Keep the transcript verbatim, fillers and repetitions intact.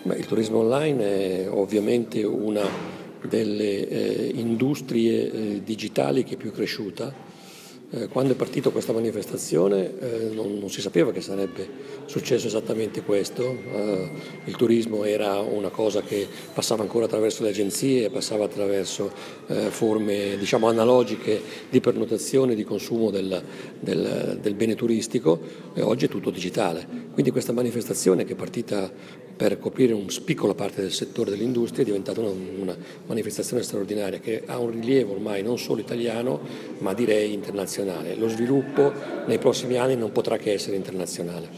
Beh, il turismo online è ovviamente una delle eh, industrie eh, digitali che è più cresciuta. Eh, quando è partita questa manifestazione eh, non, non si sapeva che sarebbe successo esattamente questo. Eh, il turismo era una cosa che passava ancora attraverso le agenzie, passava attraverso eh, forme diciamo analogiche di prenotazione, di consumo del, del, del bene turistico, e oggi è tutto digitale. Quindi questa manifestazione, che è partita per coprire una piccola parte del settore dell'industria, è diventata una, una manifestazione straordinaria che ha un rilievo ormai non solo italiano ma direi internazionale. Lo sviluppo nei prossimi anni non potrà che essere internazionale.